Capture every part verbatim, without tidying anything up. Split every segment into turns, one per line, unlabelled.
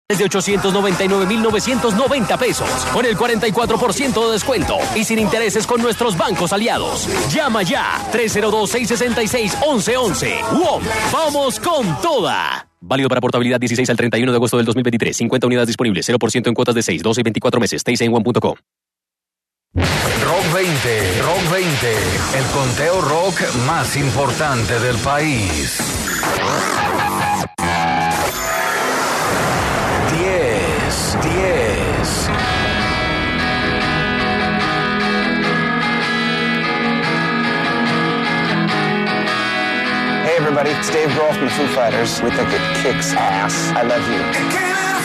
Desde ochocientos noventa y nueve mil novecientos noventa pesos, con el cuarenta y cuatro por ciento de descuento y sin intereses con nuestros bancos aliados. Llama ya, tres cero dos, seis seis seis, once once. W O M, ¡vamos con toda! Válido para portabilidad dieciséis al treinta y uno de agosto del dos mil veintitrés. cincuenta unidades disponibles, cero por ciento en cuotas de seis, doce y veinticuatro meses. T I C en one punto com.
Rock veinte, Rock veinte, el conteo rock más importante del país. diez, diez.
Hey everybody, it's Dave Grohl from the Foo Fighters. We think it kicks ass. I love you.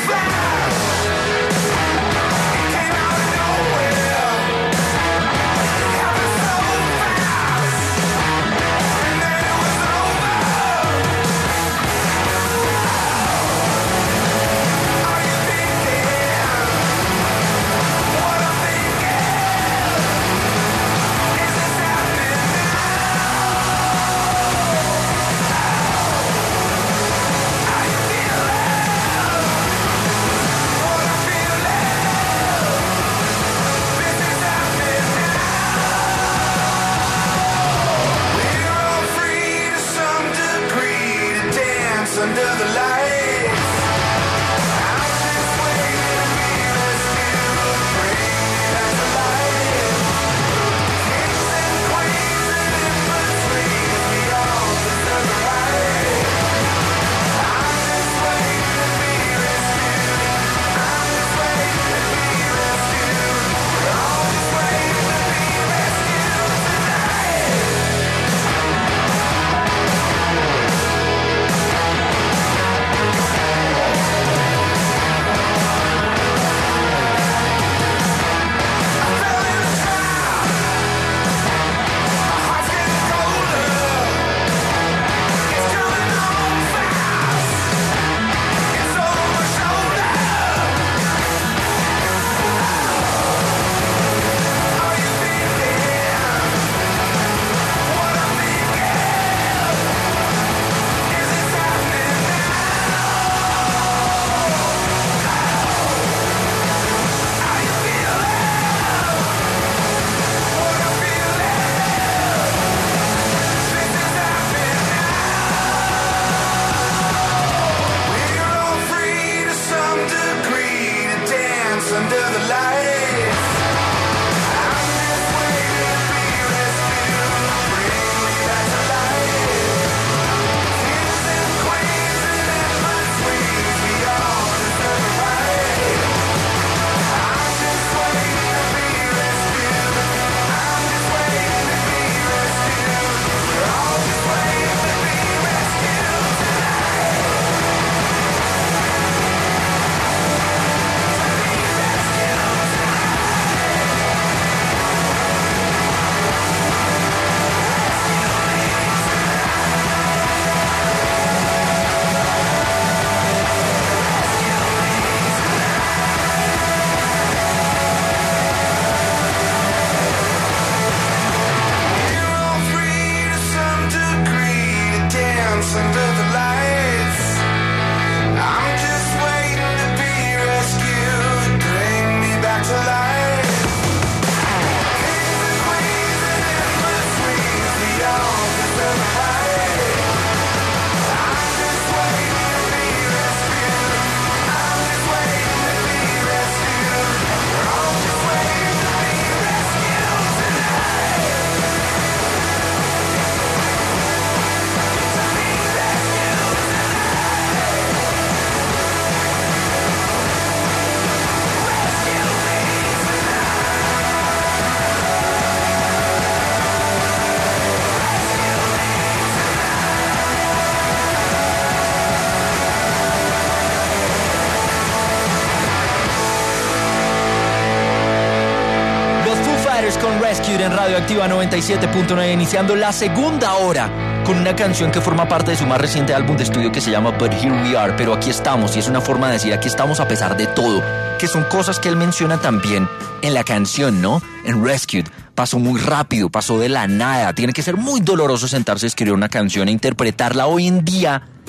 Con Rescued en Radioactiva noventa y siete punto nueve, iniciando la segunda hora con una canción que forma parte de su más reciente álbum de estudio que se llama But Here We Are, pero aquí estamos, y es una forma de decir aquí estamos a pesar de todo, que son cosas que él menciona también en la canción, ¿no? En Rescued. Pasó muy rápido, pasó de la nada, tiene que ser muy doloroso sentarse a escribir una canción e interpretarla hoy en día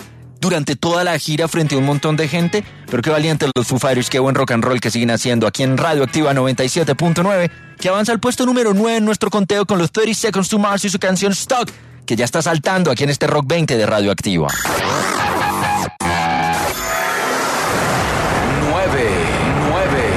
durante toda la gira frente a un montón de gente, pero qué valientes los Foo Fighters, qué buen rock and roll que siguen haciendo aquí en Radio Activa noventa y siete punto nueve, que avanza al puesto número nueve en nuestro conteo con los thirty Seconds to Mars y su canción Stuck, que ya está saltando aquí en este Rock veinte de Radio Activa.
nueve, nueve.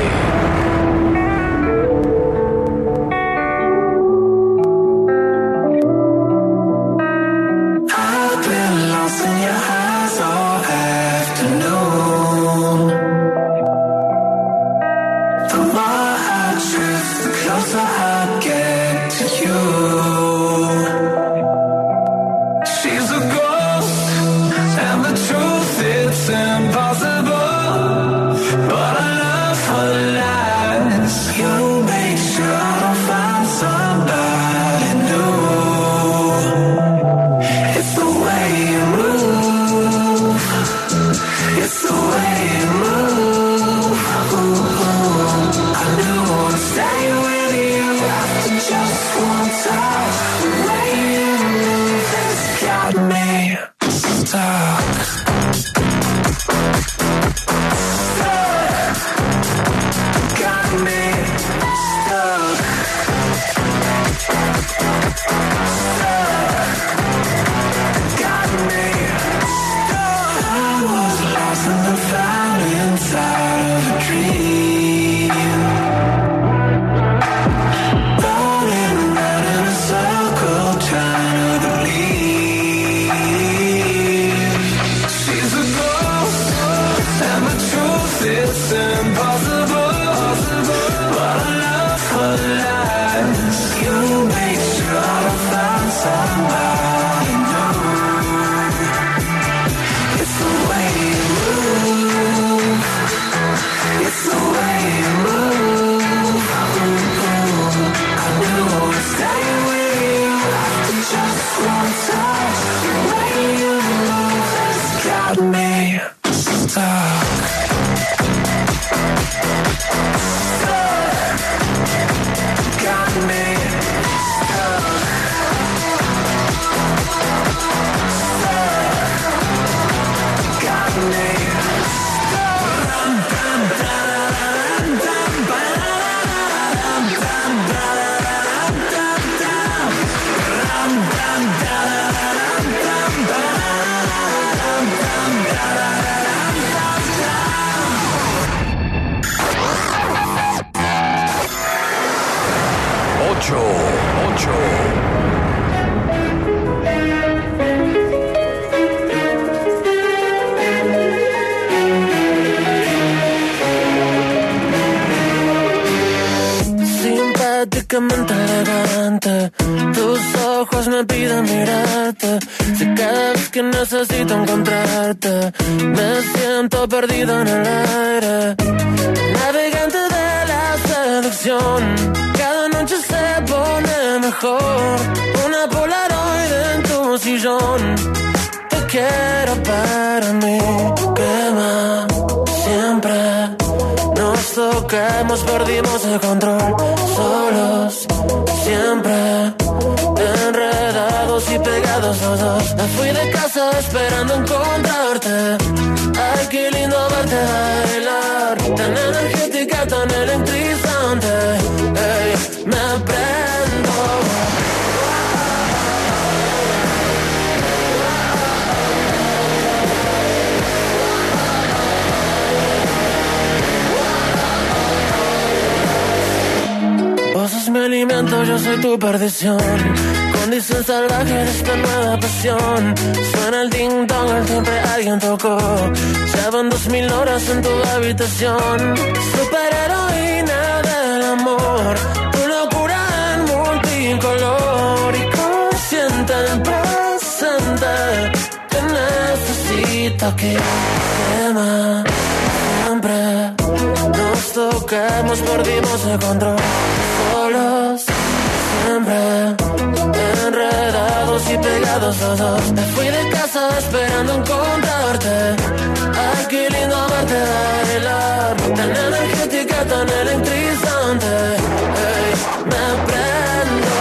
Elegante, tus ojos me piden mirarte. Si cada vez que necesito encontrarte me siento perdido en el aire. Navegante de la seducción, cada noche se pone mejor. Una Polaroid en tu sillón, te quiero para mí. Quema siempre. Nos tocamos, perdimos el control. Solos, siempre enredados y pegados los dos. Me fui de casa esperando encontrarte. Ay, qué lindo verte bailar, tan energética, tan electrizante. Ey, me prendo. Vos sos mi alimento, yo soy tu perdición. Condición salvaje de esta nueva pasión. Suena el ding dong, el timbre alguien tocó. Ya van dos mil horas en tu habitación. Superheroína del amor, tu locura en multicolor. Y consciente del presente, te necesito aquí. Quema siempre. Nos tocamos, perdimos el control. Solos, siempre enredados y pegados los dos. Me fui de casa esperando encontrarte. Ay, qué lindo verte bailar, tan energética, tan electrizante. Hey, me prendo.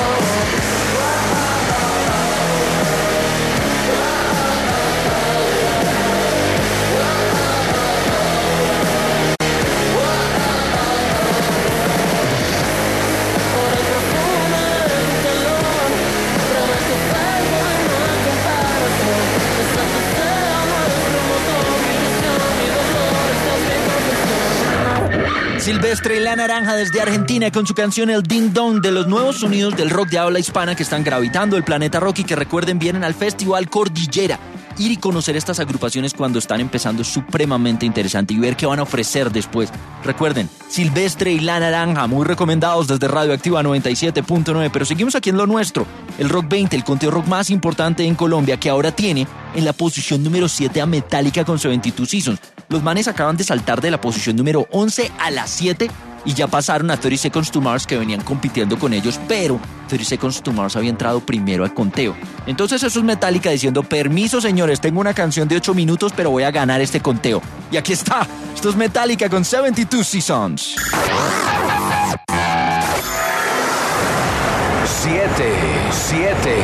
Silvestre y La Naranja desde Argentina con su canción El Ding Dong, de los nuevos sonidos del rock de habla hispana que están gravitando el planeta rock y que, recuerden, vienen al Festival Cordillera. Ir y conocer estas agrupaciones cuando están empezando es supremamente interesante, y ver qué van a ofrecer después. Recuerden, Silvestre y La Naranja, muy recomendados desde Radioactiva noventa y siete punto nueve. Pero seguimos aquí en lo nuestro, el Rock veinte, el conteo rock más importante en Colombia, que ahora tiene en la posición número siete a Metallica con seventy-two Seasons. Los manes acaban de saltar de la posición número once a la siete y ya pasaron a thirty Seconds to Mars, que venían compitiendo con ellos, pero thirty Seconds to Mars había entrado primero al conteo. Entonces eso es Metallica diciendo: permiso, señores, tengo una canción de ocho minutos, pero voy a ganar este conteo. Y aquí está, esto es Metallica con seventy-two Seasons.
siete, siete.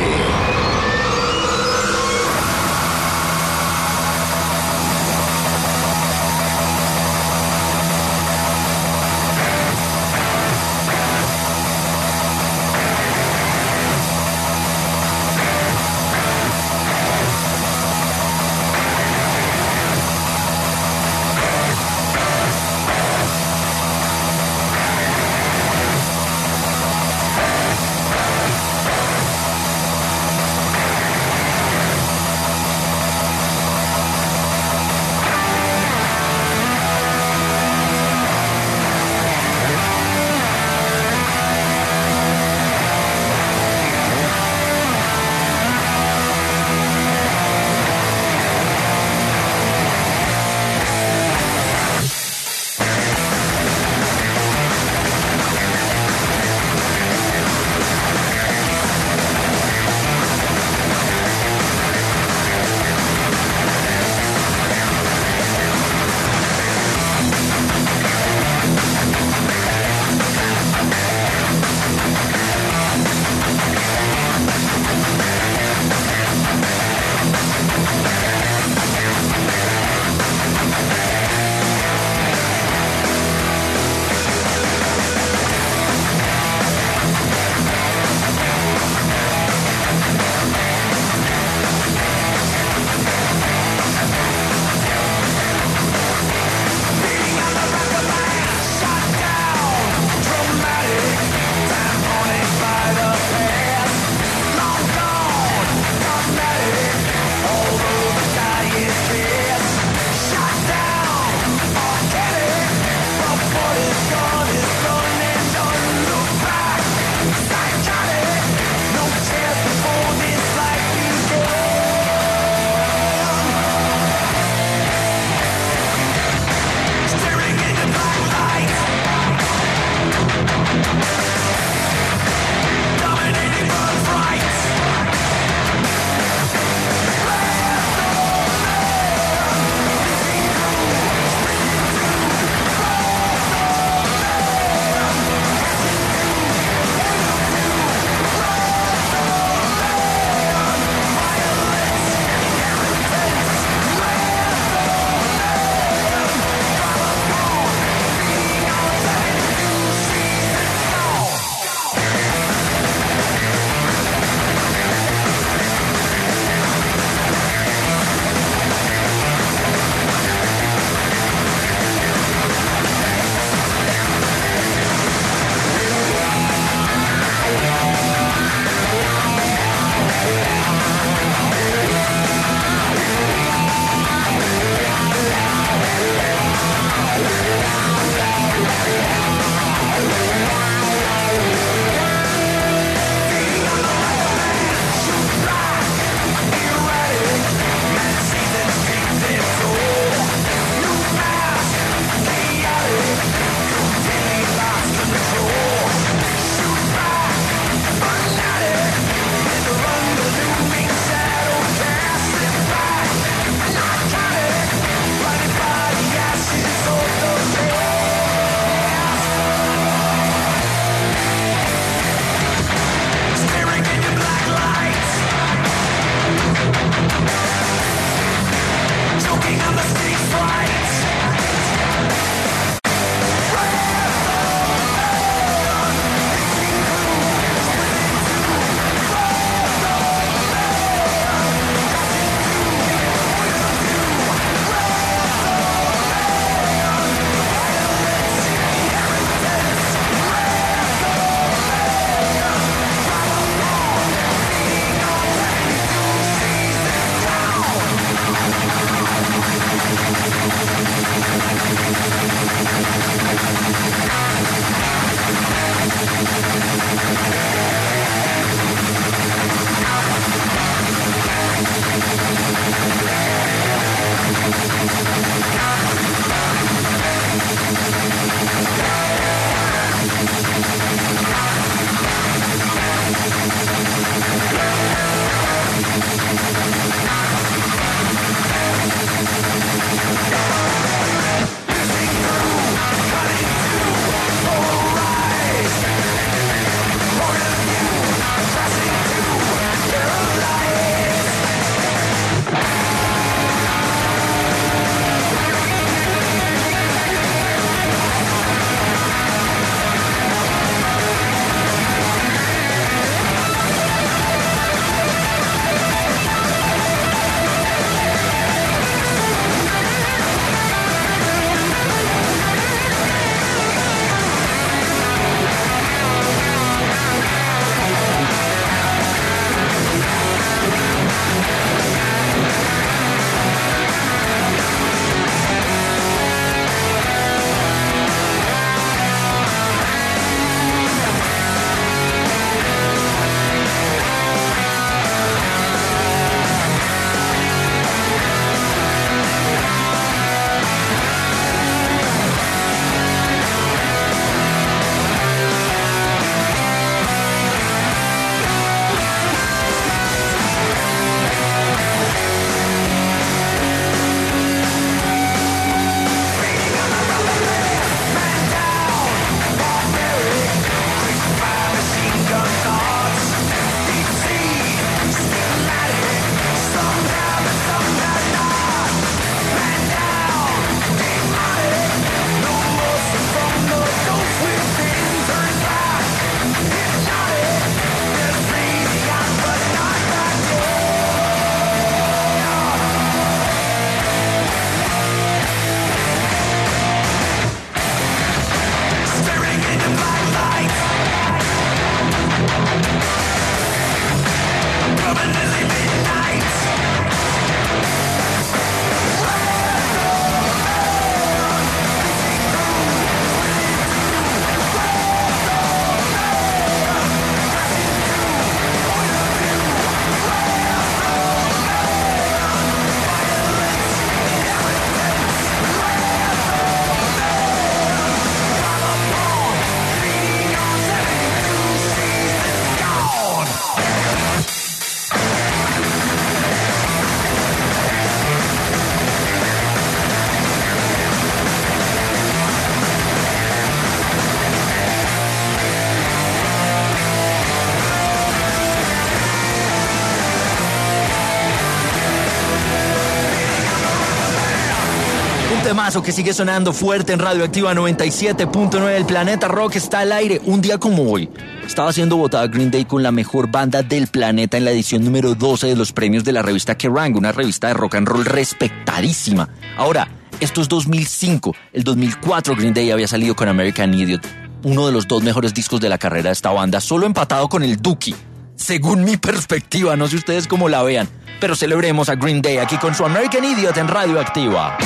temazo que sigue sonando fuerte en Radioactiva noventa y siete punto nueve. El planeta rock está al aire. Un día como hoy estaba siendo votada Green Day con la mejor banda del planeta en la edición número doce de los premios de la revista Kerrang, una revista de rock and roll respetadísima. Ahora, esto es dos mil cinco. El dos mil cuatro Green Day había salido con American Idiot, uno de los dos mejores discos de la carrera de esta banda, solo empatado con el Dookie. Según mi perspectiva, no sé ustedes cómo la vean, pero celebremos a Green Day aquí con su American Idiot en Radioactiva.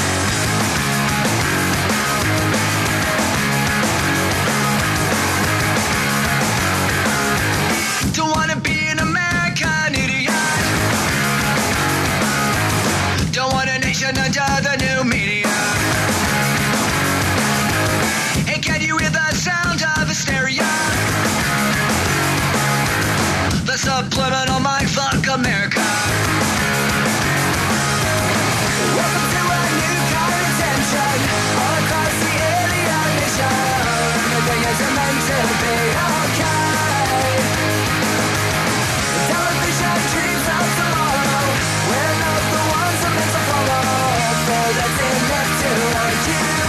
Under the new media. And can you hear the sound of hysteria? The subliminal mind fuck America. Welcome to a new kind of tension all across the alien nation. Everything isn't meant to be okay. Television dreams of tomorrow. We're not the ones that meant to follow. That's enough to hurt you.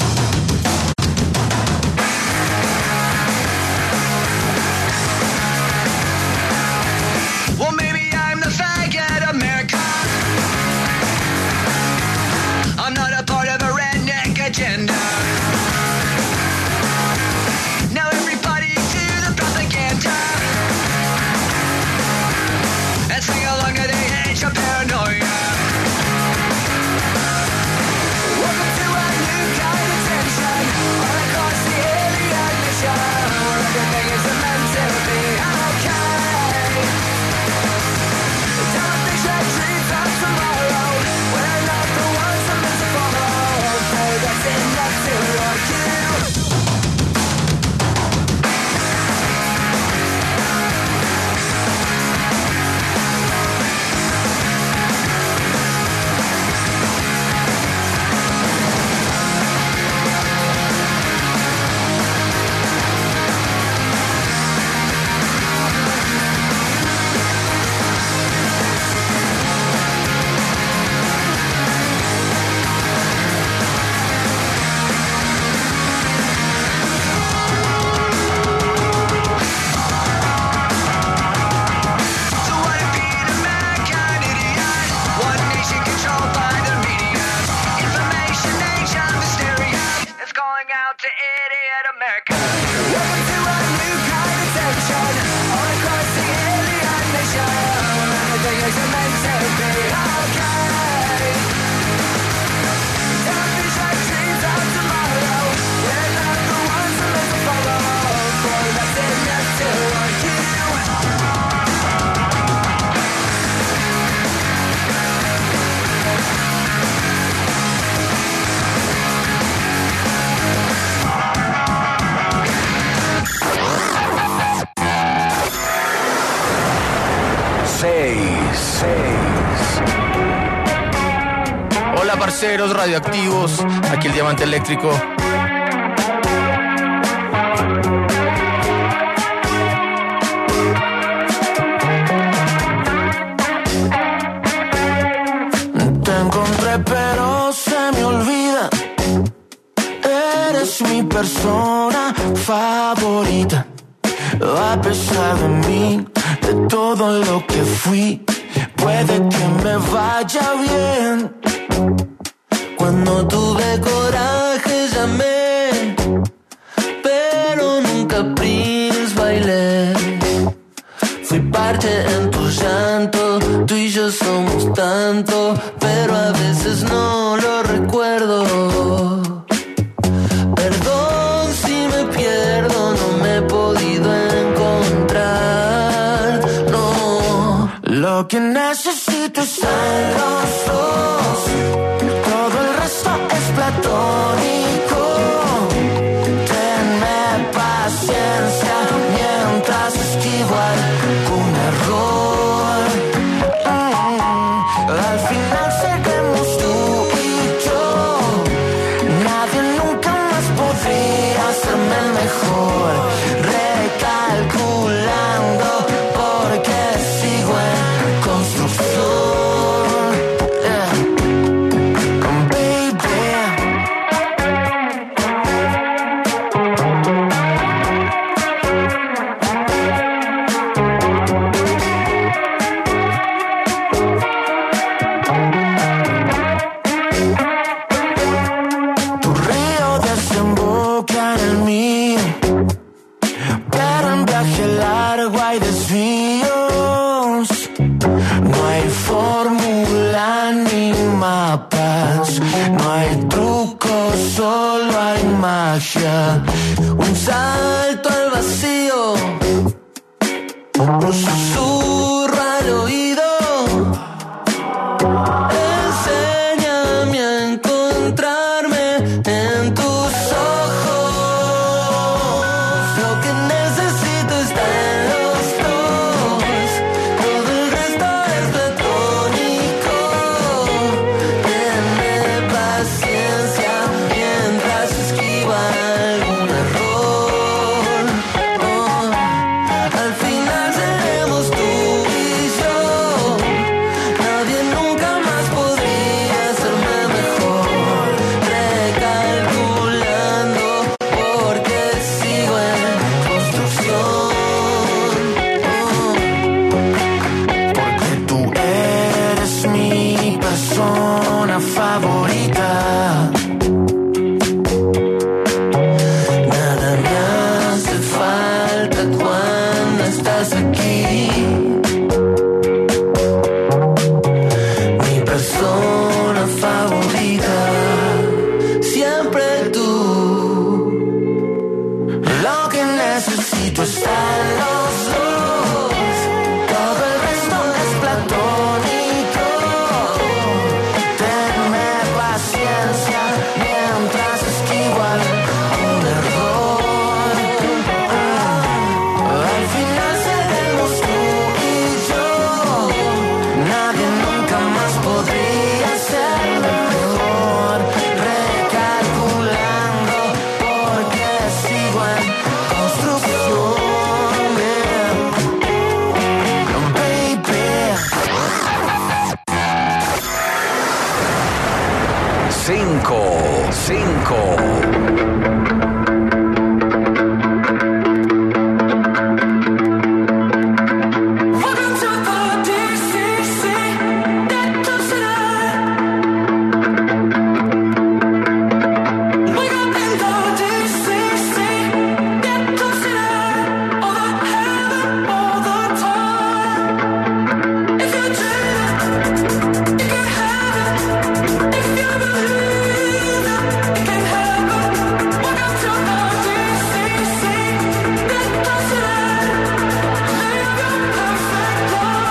Well, maybe I'm the faggot America. I'm not a part of a redneck agenda. Now everybody to the propaganda and sing along at the age of paranoia.
Hola parceros radioactivos, aquí el diamante eléctrico.
Te encontré pero se me olvida. Eres mi persona favorita. A pesar de mí, de todo lo que fui, puede que me vaya bien. Cuando tuve coraje llamé, pero nunca Prince bailé. Fui parte en tu llanto, tú y yo somos tanto, pero a veces no lo recuerdo. Perdón si me pierdo, no me he podido encontrar, no. Lo que necesito es los dos, todo el resto es platónico. Tenme paciencia mientras esquivo algún error. Mm, al final seremos tú y yo. Nadie nunca más podría hacerme el mejor. Recalculando porque sigo en construcción. Yeah. Baby, no hay magia. Un salto al vacío, un susurro al oído. Enséñame a encontrarme en tus ojos. Lo que necesito está en los dos. Todo el resto es platónico. Tenme paciencia mientras esquiva algún error. Oh, al final seremos tú y yo. Nadie nunca más podría hacerme mejor. Recalculando porque sigo en construcción. Porque tú eres mi persona favorita. Nada me hace falta cuando estás aquí. Mi persona favorita, siempre tú. Lo que necesito está en los dos. Todo el resto es platónico. Tenme paciencia mientras esquivo algún error. Al final seremos tú y yo. Nadie nunca más podría serlo mejor. Recalculando porque sigo en construcción. Baby.
Cinco, cinco.
Welcome to the D C C. That comes tonight. Wake up in the D C C. That comes tonight. All the heaven, all the time. If you dream it, you can have it. If you believe it, it can happen. Welcome to the D C C. That comes tonight. Live your perfect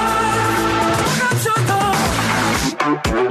life. Welcome to the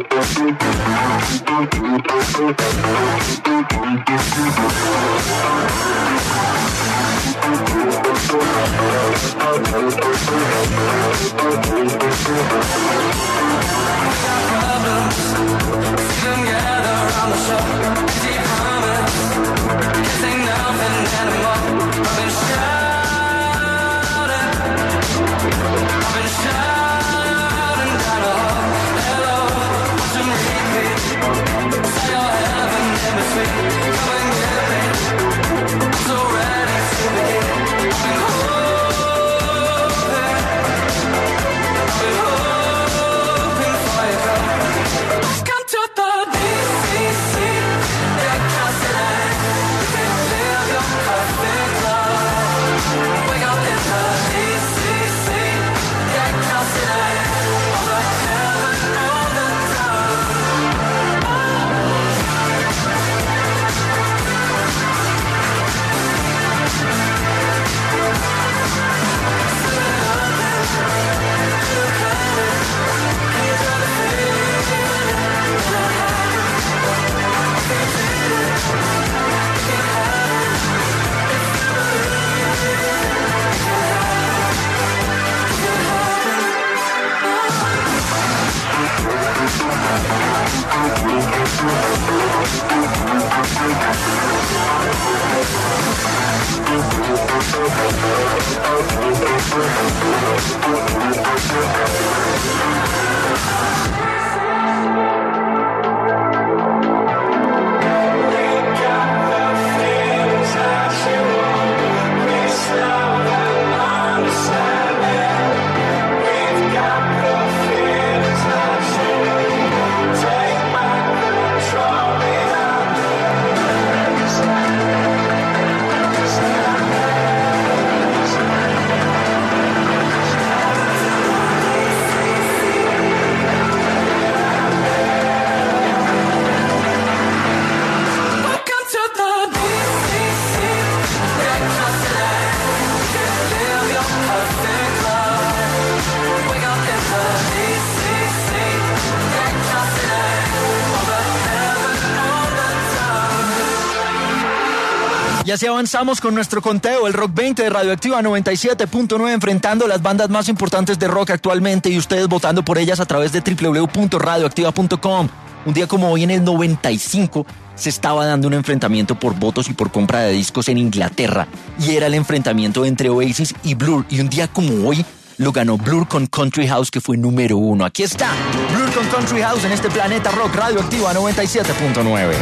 Oh
Y así avanzamos con nuestro conteo, el Rock veinte de Radioactiva noventa y siete punto nueve, enfrentando las bandas más importantes de rock actualmente y ustedes votando por ellas a través de doble u doble u doble u punto radioactiva punto com. Un día como hoy, en el noventa y cinco, se estaba dando un enfrentamiento por votos y por compra de discos en Inglaterra, y era el enfrentamiento entre Oasis y Blur, y un día como hoy lo ganó Blur con Country House, que fue número uno. Aquí está Blur con Country House en este Planeta Rock, Radioactiva noventa y siete punto nueve.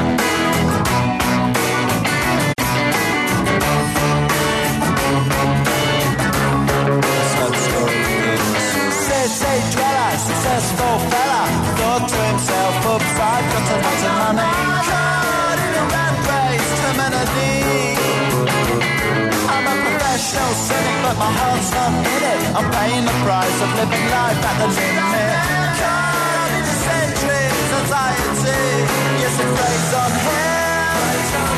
Successful fella, thought to himself, oops, I've got a lot of money. Caught in a rat race to melody. I'm a professional cynic, but my heart's not in it. I'm paying the price of living life at the limit. Caught in a centuries anxiety. Yes, it rains on him.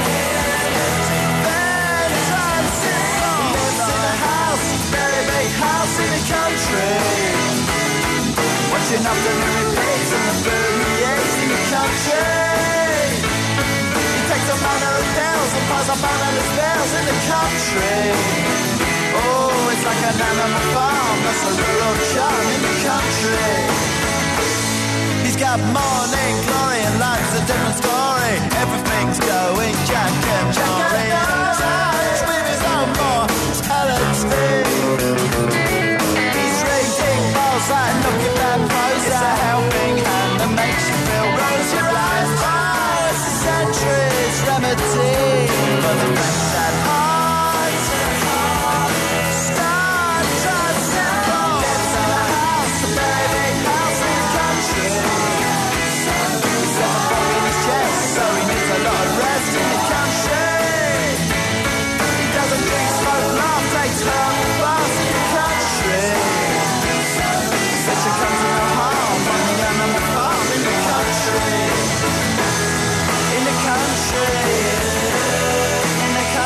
Then transits. Lives in a house, very big house in the country. Watching afternoon repeats and the food he eats in the country. He takes a manner of pills and piles up bananas bills in the country. Oh, it's like an animal farm, that's a rural charm in the country. He's got morning glory and life's a different story. Everything's going Jack and Jory. In touch with his own mortality. Like looking that pose, it's a helping hand that makes you feel rosy blind. Oh, it's a century's remedy for the fact that heart start transcending. Lives in a house, a very big house in the country. He's got a bug in his chest, so he needs a lot of rest in the country. He doesn't drink, smoke, laugh, takes long baths in the country. She comes in the home on the animal farm in the country. In the country. In the country.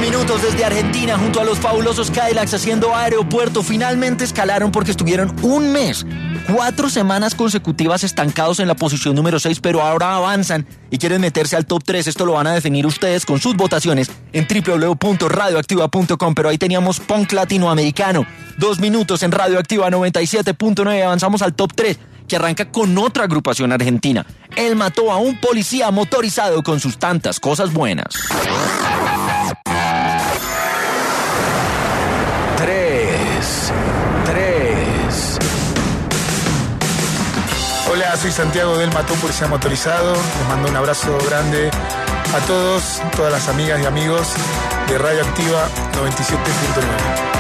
minutos desde Argentina junto a los fabulosos Cadillacs haciendo aeropuerto. Finalmente escalaron porque estuvieron un mes, cuatro semanas consecutivas estancados en la posición número seis, pero ahora avanzan y quieren meterse al top tres. Esto lo van a definir ustedes con sus votaciones en doble u doble u doble u punto radioactiva punto com. Pero ahí teníamos punk latinoamericano. Dos minutos en Radioactiva noventa y siete punto nueve. Avanzamos al top tres, que arranca con otra agrupación argentina. Él mató a un policía motorizado con sus tantas cosas buenas.
Tres. Tres.
Hola, soy Santiago del Mató un Policía Motorizado. Les mando un abrazo grande a todos, todas las amigas y amigos de Radioactiva noventa y siete punto nueve.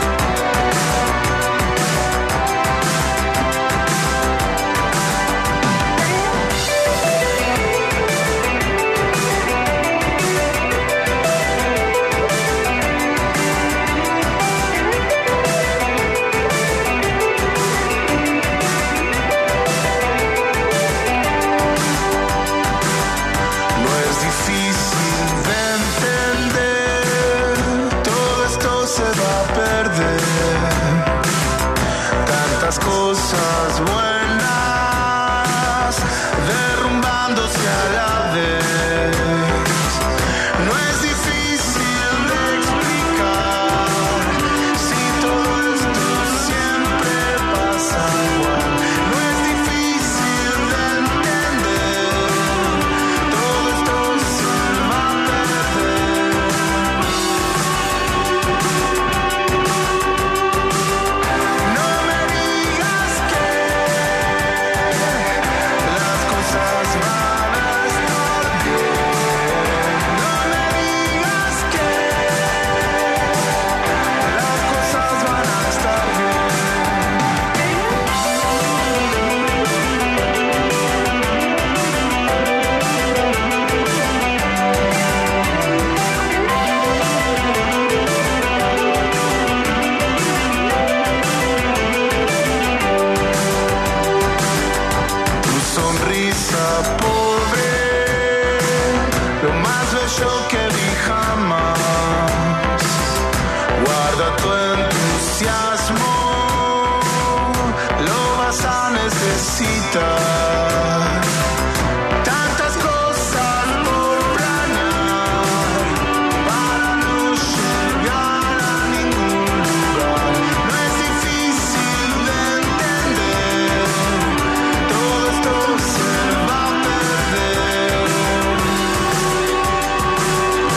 Cosas buenas derrumbándose a la vez. No es difícil de explicar si todo esto siempre pasa igual. No es difícil de entender, todo esto se va a perder. No me digas que las cosas van a estar bien. No me digas que las cosas van a estar bien. Tu sonrisa pobre, lo más bello que vi jamás. Guarda tu entusiasmo, lo vas a necesitar. Tantas cosas por planear para no llegar a ningún lugar. No es difícil de entender, todo esto se va a perder.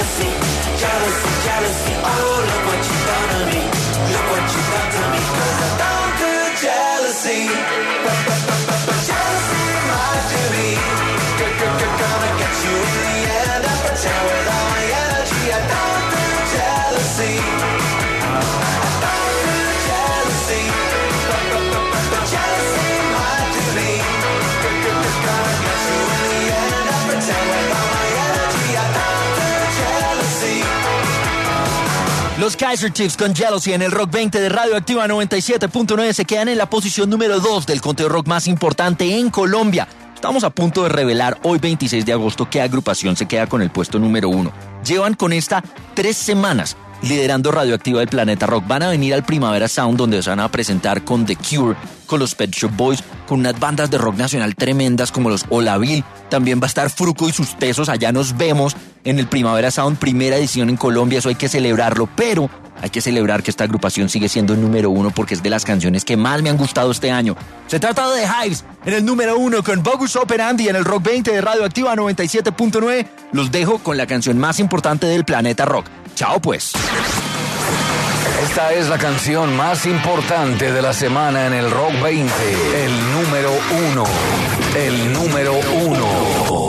jealousy, jealousy, jealousy. Oh, look what you done to me. Look what you done to me. 'Cause I don't do jealousy. But, but, but, but, but jealousy might do me. Gonna get you in the end. I pretend with all my energy. I don't do jealousy. I don't do jealousy. But, but, but, but, but jealousy might do me. Gonna get you in the end. I pretend with all my energy. I don't do jealousy.
Los Kaiser Chiefs con Jealousy en el Rock veinte de Radioactiva noventa y siete punto nueve se quedan en la posición número dos del conteo rock más importante en Colombia. Estamos a punto de revelar hoy veintiséis de agosto qué agrupación se queda con el puesto número uno. Llevan con esta tres semanas liderando Radioactiva del Planeta Rock. Van a venir al Primavera Sound, donde se van a presentar con The Cure, con los Pet Shop Boys, con unas bandas de rock nacional tremendas como los Olaville. También va a estar Fruco y sus Tesos. Allá nos vemos en el Primavera Sound, primera edición en Colombia. Eso hay que celebrarlo, pero hay que celebrar que esta agrupación sigue siendo el número uno porque es de las canciones que más me han gustado este año. Se trata de The Hives en el número uno con Bogus Operandi en el Rock veinte de Radioactiva noventa y siete punto nueve. Los dejo con la canción más importante del planeta rock. Chao pues.
Esta es la canción más importante de la semana en el Rock veinte. El número uno. El número uno.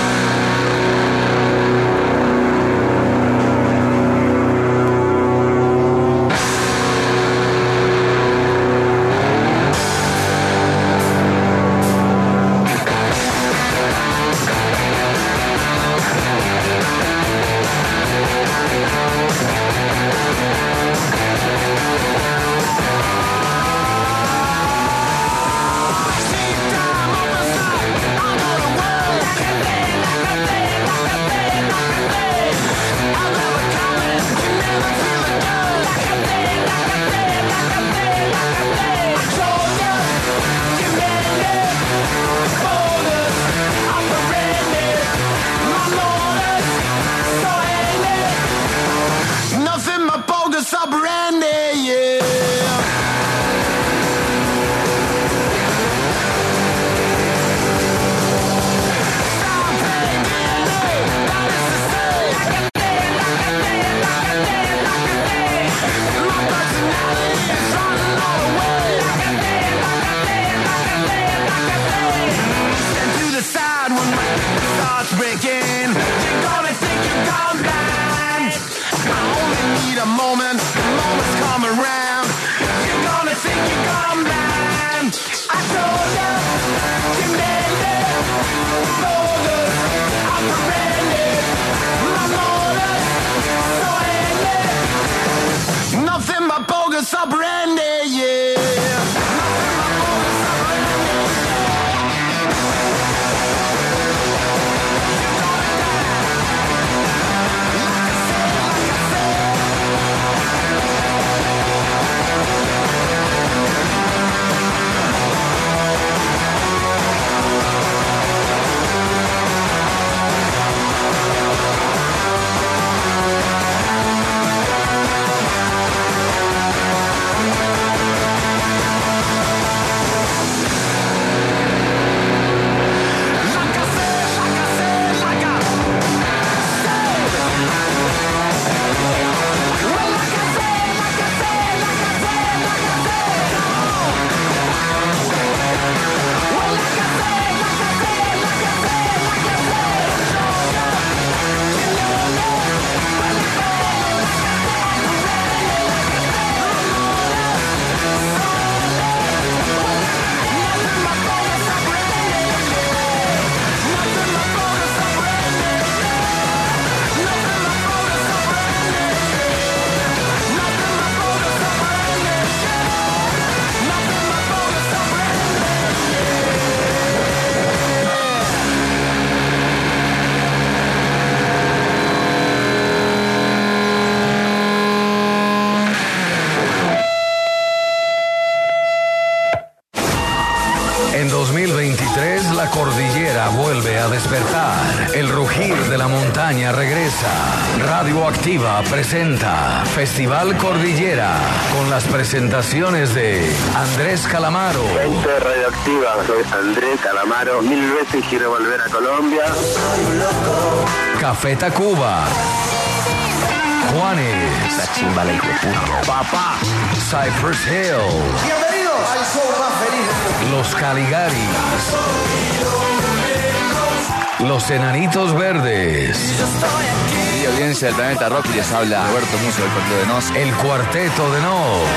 Vuelve a despertar. El rugir de la montaña regresa. Radioactiva presenta Festival Cordillera con las presentaciones de Andrés Calamaro.
Gente Radioactiva, soy Andrés Calamaro. Mil veces quiero volver a Colombia.
Café Tacuba. Juanes.
La chimba, la hijo de puta.
Papá. Cypress Hill.
Bienvenidos al show más feliz del mundo.
Los Caligaris. Los Enanitos Verdes.
Y audiencia del Planeta Rock, les habla Roberto Musso del Partido de Nos.
El Cuarteto de Nos.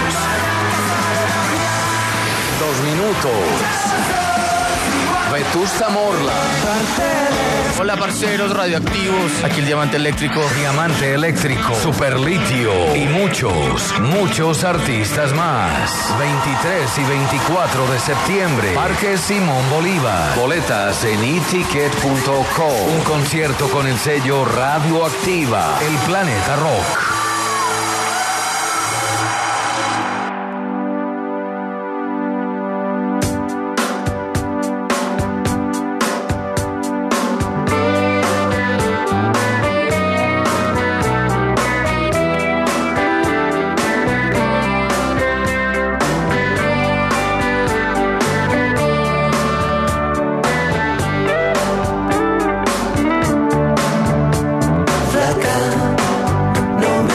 Dos minutos. Vetusta Morla.
Hola parceros radioactivos, aquí el Diamante Eléctrico.
Diamante Eléctrico, Superlitio y muchos, muchos artistas más. veintitrés y veinticuatro de septiembre, Parque Simón Bolívar. Boletas en e ticket punto com. Un concierto con el sello Radioactiva, El Planeta Rock.
No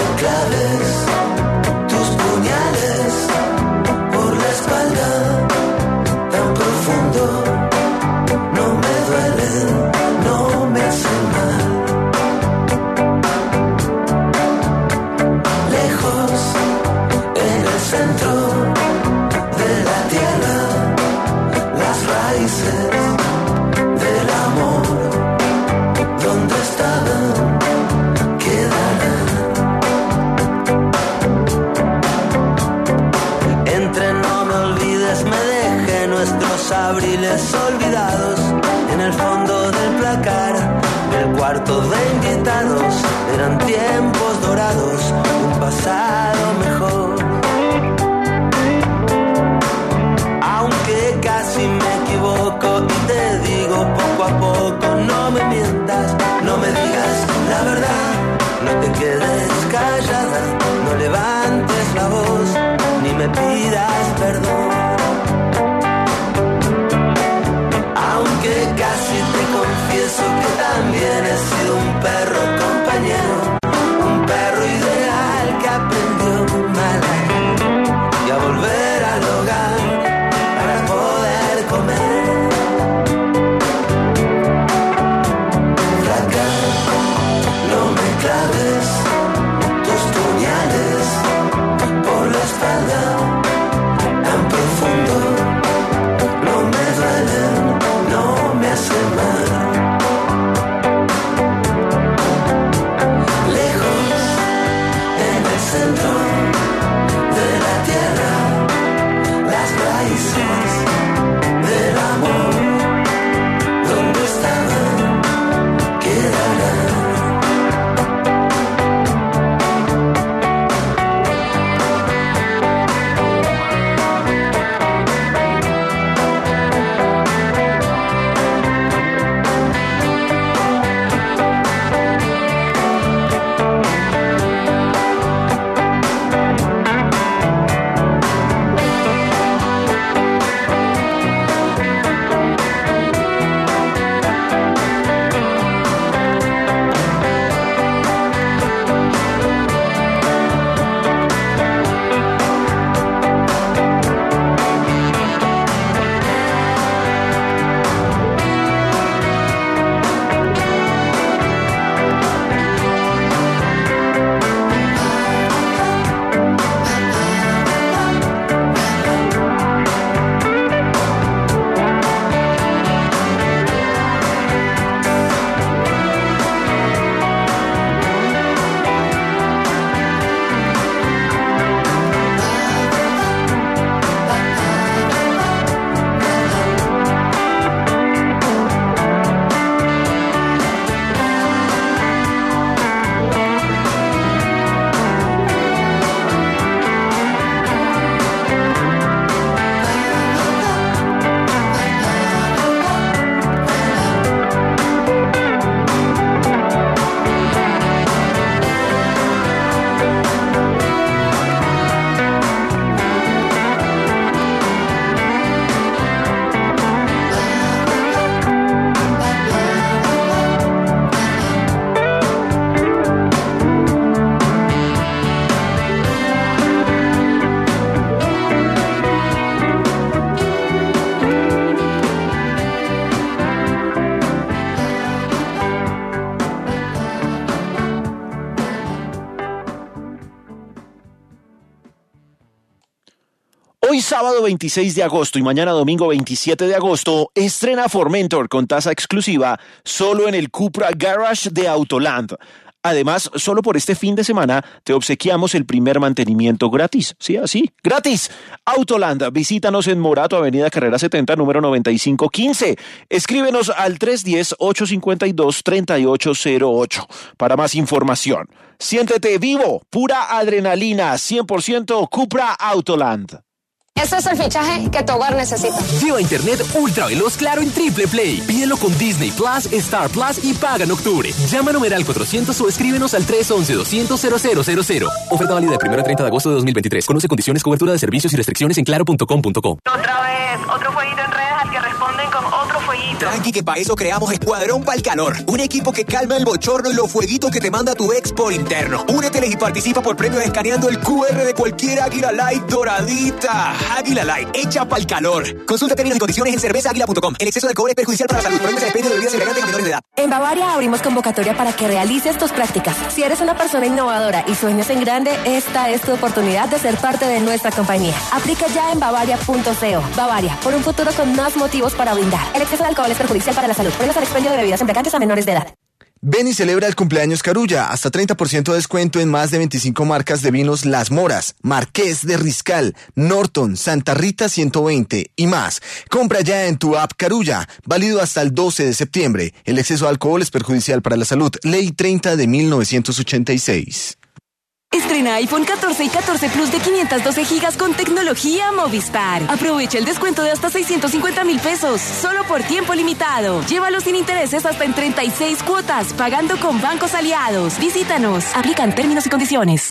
Hoy sábado veintiséis de agosto y mañana domingo veintisiete de agosto estrena Formentor con tasa exclusiva solo en el Cupra Garage de Autoland. Además, solo por este fin de semana te obsequiamos el primer mantenimiento gratis. Sí, así, gratis. Autoland, visítanos en Morato, Avenida Carrera setenta, número noventa y cinco quince. Escríbenos al tres uno cero, ocho cinco dos, tres ocho cero ocho para más información. Siéntete vivo, pura adrenalina, cien por ciento Cupra Autoland.
Este es el fichaje que tu hogar necesita.
Lleva internet ultra veloz claro en Triple Play. Pídelo con Disney Plus, Star Plus y paga en octubre. Llama a numeral cuatrocientos o escríbenos al tres once, doscientos, cero cero cero cero. Oferta válida del primero al treinta de agosto de dos mil veintitrés. Conoce condiciones, cobertura de servicios y restricciones en claro punto com punto co.
Otra vez, otro jueguito en redes al que responden con otro fueguito.
Tranqui, que para eso creamos Escuadrón Pa'l Calor. Un equipo que calma el bochorno y los fueguitos que te manda tu ex por interno. Únete y participa por premios escaneando el cu erre de cualquier Águila Light doradita. Águila Light, hecha pa'l calor. Consulta términos y condiciones en cerveza águila punto com. El exceso de alcohol es perjudicial para la salud. Prohíbes el expendio de bebidas embriagantes en menores de edad.
En Bavaria abrimos convocatoria para que realices tus prácticas. Si eres una persona innovadora y sueñas en grande, esta es tu oportunidad de ser parte de nuestra compañía. Aplica ya en bavaria punto co. Bavaria, por un futuro con más motivos para brindar. El exceso de alcohol es perjudicial para la salud. Prohíbes el expendio de bebidas embriagantes a menores de edad.
Ven y celebra el cumpleaños Carulla. Hasta treinta por ciento de descuento en más de veinticinco marcas de vinos Las Moras, Marqués de Riscal, Norton, Santa Rita ciento veinte y más. Compra ya en tu app Carulla. Válido hasta el doce de septiembre. El exceso de alcohol es perjudicial para la salud. Ley treinta de mil novecientos ochenta y seis.
Estrena iPhone catorce y catorce Plus de quinientos doce gigas con tecnología Movistar. Aprovecha el descuento de hasta seiscientos cincuenta mil pesos, solo por tiempo limitado. Llévalo sin intereses hasta en treinta y seis cuotas, pagando con bancos aliados. Visítanos. Aplican términos y condiciones.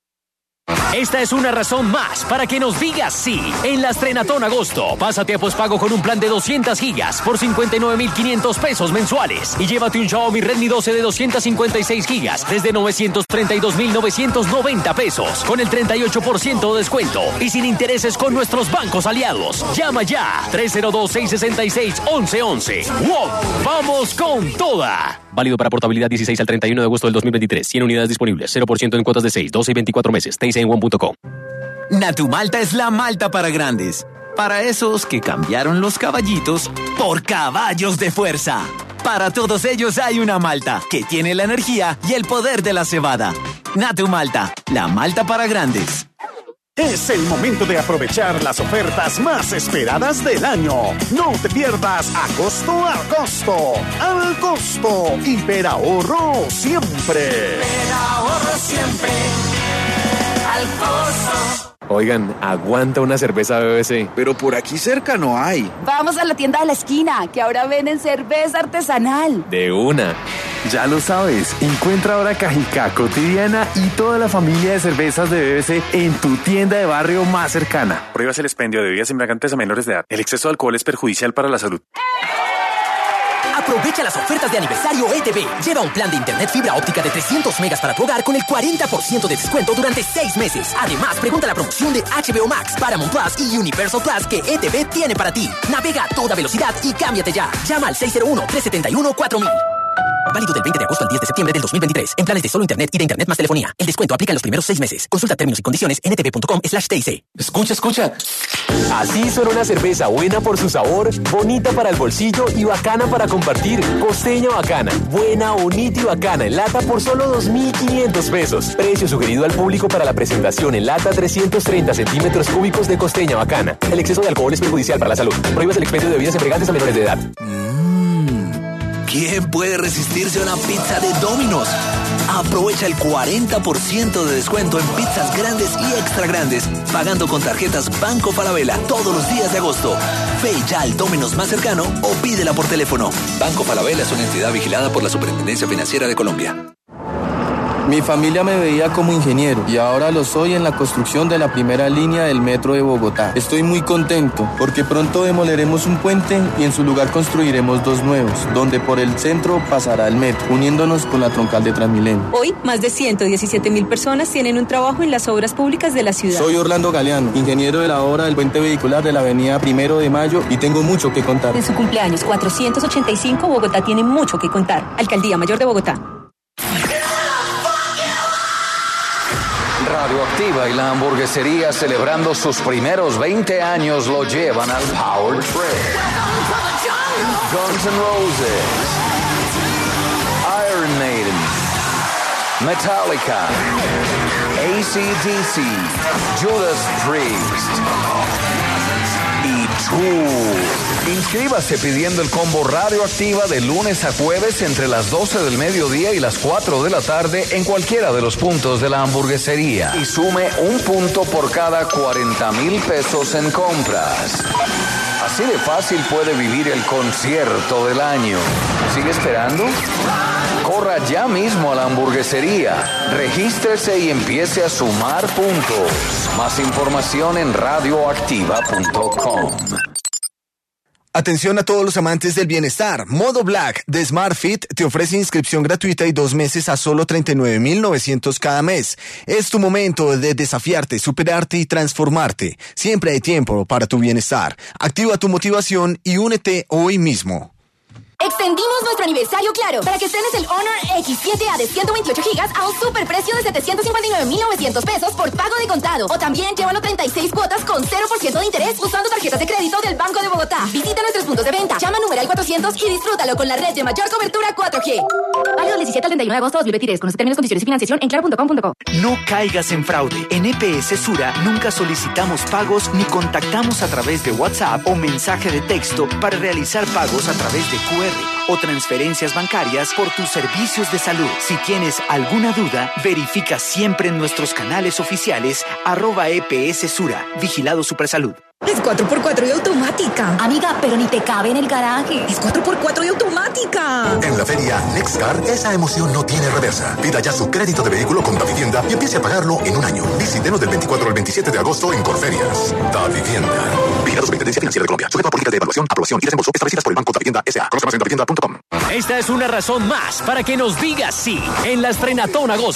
Esta es una razón más para que nos digas sí. En la Estrenatón Agosto, pásate a pospago con un plan de doscientas gigas por cincuenta y nueve mil quinientos pesos mensuales y llévate un Xiaomi Redmi doce de doscientas cincuenta y seis gigas desde novecientos treinta y dos mil novecientos noventa pesos con el treinta y ocho por ciento de descuento y sin intereses con nuestros bancos aliados. Llama ya tres cero dos, seis seis seis, once once. ¡Wow! ¡Vamos con toda! Válido para portabilidad dieciséis al treinta y uno de agosto del dos mil veintitrés. cien unidades disponibles. cero por ciento en cuotas de seis, doce y veinticuatro meses. T I C en one punto com.
Natumalta es la malta para grandes. Para esos que cambiaron los caballitos por caballos de fuerza. Para todos ellos hay una malta que tiene la energía y el poder de la cebada. Natumalta, la malta para grandes.
Es el momento de aprovechar las ofertas más esperadas del año. No te pierdas Agosto a Costo. Al costo. Hiperahorro siempre.
Hiperahorro siempre. Al costo.
Oigan, aguanta una cerveza B B C.
Pero por aquí cerca no hay.
Vamos a la tienda de la esquina, que ahora venden cerveza artesanal.
De una.
Ya lo sabes, encuentra ahora Cajicá, Cotidiana y toda la familia de cervezas de B B C en tu tienda de barrio más cercana.
Prohíbas el expendio de bebidas embriagantes a menores de edad. El exceso de alcohol es perjudicial para la salud.
Aprovecha las ofertas de aniversario E T V. Lleva un plan de internet fibra óptica de trescientos megas para tu hogar con el cuarenta por ciento de descuento durante seis meses. Además, pregunta la promoción de H B O Max, Paramount Plus y Universal Plus que E T V tiene para ti. Navega a toda velocidad y cámbiate ya. Llama al seis cero uno, tres siete uno, cuatro mil. Válido del veinte de agosto al diez de septiembre del dos mil veintitrés. En planes de solo internet y de internet más telefonía. El descuento aplica en los primeros seis meses. Consulta términos y condiciones en etv punto com slash T I C.
Escucha, escucha. Así suena una cerveza buena por su sabor, bonita para el bolsillo y bacana para compartir. Costeña Bacana. Buena, bonita y bacana en lata por solo dos mil quinientos pesos. Precio sugerido al público para la presentación en lata trescientos treinta centímetros cúbicos de Costeña Bacana. El exceso de alcohol es perjudicial para la salud. Prohíbas el expendio de bebidas embriagantes a menores de edad.
¿Quién puede resistirse a una pizza de Domino's? Aprovecha el cuarenta por ciento de descuento en pizzas grandes y extra grandes, pagando con tarjetas Banco Falabella todos los días de agosto. Ve ya al Domino's más cercano o pídela por teléfono. Banco Falabella es una entidad vigilada por la Superintendencia Financiera de Colombia.
Mi familia me veía como ingeniero y ahora lo soy en la construcción de la primera línea del metro de Bogotá. Estoy muy contento porque pronto demoleremos un puente y en su lugar construiremos dos nuevos, donde por el centro pasará el metro, uniéndonos con la troncal de Transmilenio.
Hoy, más de ciento diecisiete mil personas tienen un trabajo en las obras públicas de la ciudad.
Soy Orlando Galeano, ingeniero de la obra del puente vehicular de la avenida Primero de Mayo y tengo mucho que contar.
En su cumpleaños cuatrocientos ochenta y cinco, Bogotá tiene mucho que contar. Alcaldía Mayor de Bogotá.
Radioactiva y la hamburguesería, celebrando sus primeros veinte años, lo llevan al Power Trip. Guns N' Roses, Iron Maiden, Metallica, A C D C, Judas Priest y Tool. Inscríbase pidiendo el combo Radioactiva de lunes a jueves entre las doce del mediodía y las cuatro de la tarde en cualquiera de los puntos de la hamburguesería y sume un punto por cada cuarenta mil pesos en compras. Así de fácil puede vivir el concierto del año. ¿Sigue esperando? Corra ya mismo a la hamburguesería, regístrese y empiece a sumar puntos. Más información en radioactiva punto com.
Atención a todos los amantes del bienestar. Modo Black de Smart Fit te ofrece inscripción gratuita y dos meses a solo treinta y nueve mil novecientos cada mes. Es tu momento de desafiarte, superarte y transformarte. Siempre hay tiempo para tu bienestar. Activa tu motivación y únete hoy mismo.
Extendimos nuestro aniversario Claro para que estrenes el Honor X siete A de ciento veintiocho gigas a un superprecio de setecientos cincuenta y nueve mil novecientos pesos por pago de contado. O también llévalo treinta y seis cuotas con cero por ciento de interés usando tarjetas de crédito del Banco de Bogotá. Visita nuestros puntos de venta, llama numeral cuatrocientos y disfrútalo con la red de mayor cobertura cuatro G. Válido del diecisiete al treinta y uno de agosto de dos mil veintitrés. Conoce términos, condiciones y financiación en claro punto com punto co.
No caigas en fraude. En E P S Sura nunca solicitamos pagos ni contactamos a través de WhatsApp o mensaje de texto para realizar pagos a través de Q R o transferencias bancarias por tus servicios de salud. Si tienes alguna duda, verifica siempre en nuestros canales oficiales arroba E P S Sura. Vigilado Supersalud.
Es cuatro por cuatro y automática.
Amiga, pero ni te cabe en el garaje.
Es cuatro por cuatro y automática.
En la feria Nexcar, esa emoción no tiene reversa. Pida ya su crédito de vehículo con Davivienda y empiece a pagarlo en un año. Visítenos del veinticuatro al veintisiete de agosto en Corferias. Davivienda. Vigilado Superintendencia Financiera de Colombia. Sujeto a políticas de evaluación, aprobación y desembolso establecidas por el Banco Davivienda S A Conozca más en davivienda punto com.
Esta es una razón más para que nos digas sí en la Estrenatón Agosto.